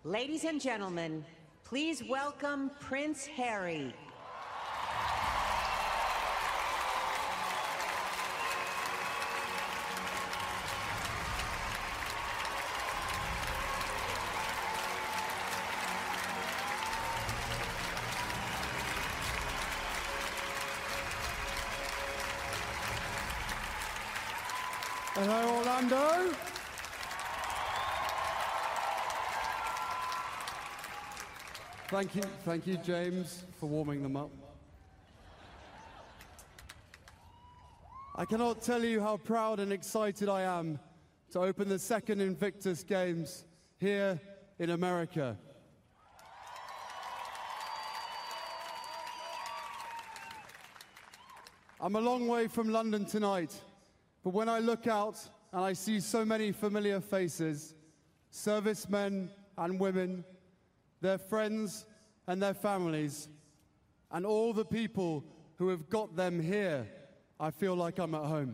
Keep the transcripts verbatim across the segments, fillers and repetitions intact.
Ladies and gentlemen, please welcome Prince Harry. Hello, Orlando. Thank you, thank you, James, for warming them up. I cannot tell you how proud and excited I am to open the second Invictus Games here in America. I'm a long way from London tonight, but when I look out and I see so many familiar faces, servicemen and women, their friends and their families, and all the people who have got them here, I feel like I'm at home.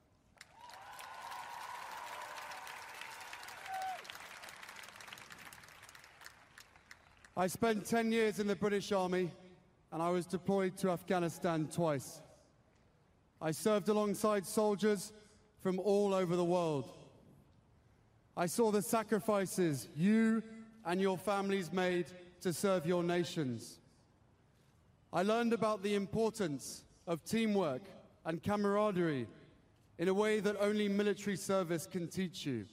I spent ten years in the British Army, and I was deployed to Afghanistan twice. I served alongside soldiers from all over the world. I saw the sacrifices you and your families made to serve your nations. I learned about the importance of teamwork and camaraderie in a way that only military service can teach you.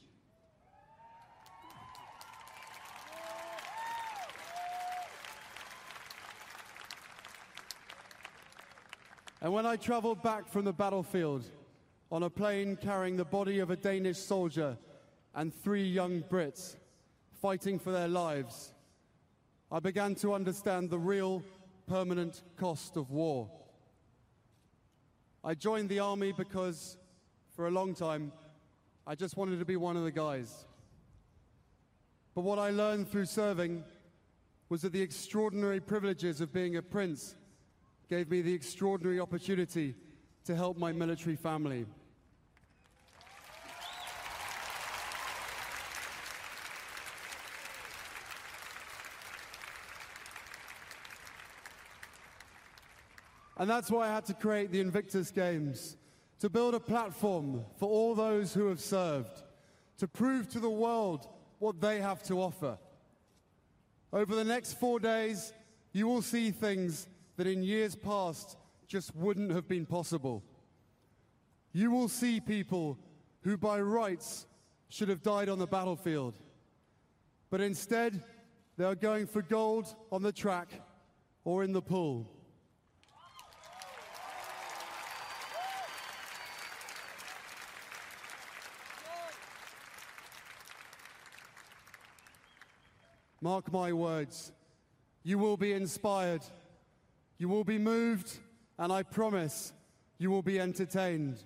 And when I traveled back from the battlefield on a plane carrying the body of a Danish soldier and three young Brits fighting for their lives, I began to understand the real, permanent cost of war. I joined the army because, for a long time, I just wanted to be one of the guys. But what I learned through serving was that the extraordinary privileges of being a prince gave me the extraordinary opportunity to help my military family. And that's why I had to create the Invictus Games, to build a platform for all those who have served, to prove to the world what they have to offer. Over the next four days, you will see things that in years past just wouldn't have been possible. You will see people who by rights should have died on the battlefield, but instead they are going for gold on the track or in the pool. Mark my words, you will be inspired, you will be moved, and I promise you will be entertained.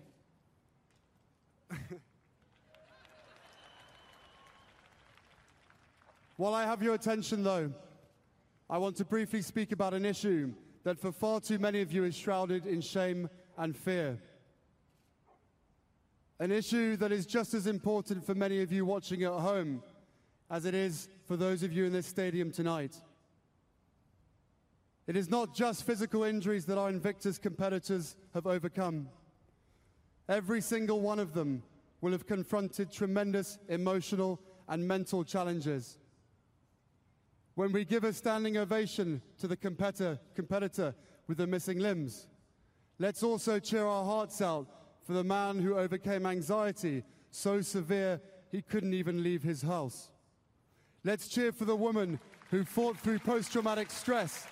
While I have your attention, though, I want to briefly speak about an issue that for far too many of you is shrouded in shame and fear. An issue that is just as important for many of you watching at home as it is for those of you in this stadium tonight. It is not just physical injuries that our Invictus competitors have overcome. Every single one of them will have confronted tremendous emotional and mental challenges. When we give a standing ovation to the competitor, competitor with the missing limbs, let's also cheer our hearts out for the man who overcame anxiety so severe he couldn't even leave his house. Let's cheer for the woman who fought through post-traumatic stress.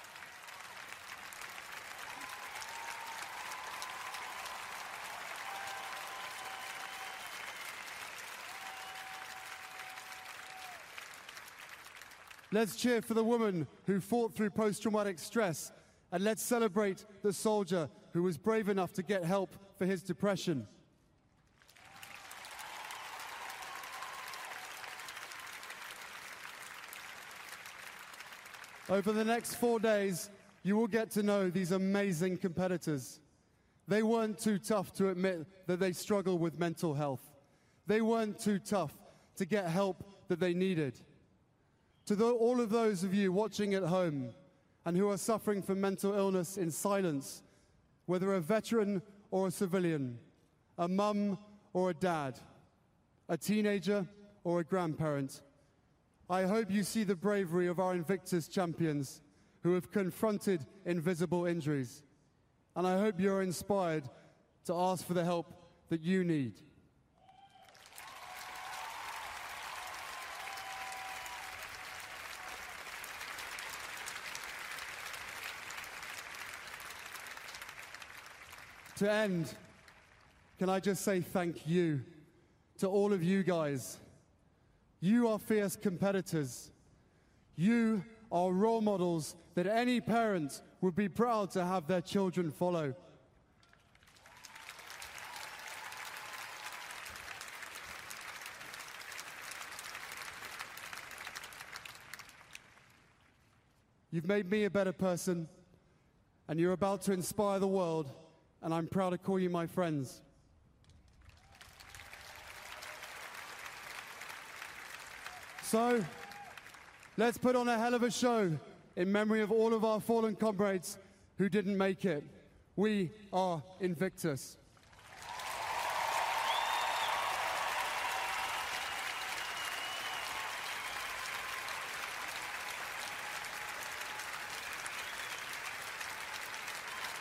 Let's cheer for the woman who fought through post-traumatic stress, and let's celebrate the soldier who was brave enough to get help for his depression. Over the next four days, you will get to know these amazing competitors. They weren't too tough to admit that they struggle with mental health. They weren't too tough to get help that they needed. To the, all of those of you watching at home and who are suffering from mental illness in silence, whether a veteran or a civilian, a mum or a dad, a teenager or a grandparent, I hope you see the bravery of our Invictus champions who have confronted invisible injuries. And I hope you're inspired to ask for the help that you need. To end, can I just say thank you to all of you guys. You are fierce competitors. You are role models that any parent would be proud to have their children follow. You've made me a better person, and you're about to inspire the world, and I'm proud to call you my friends. So, let's put on a hell of a show in memory of all of our fallen comrades who didn't make it. We are Invictus.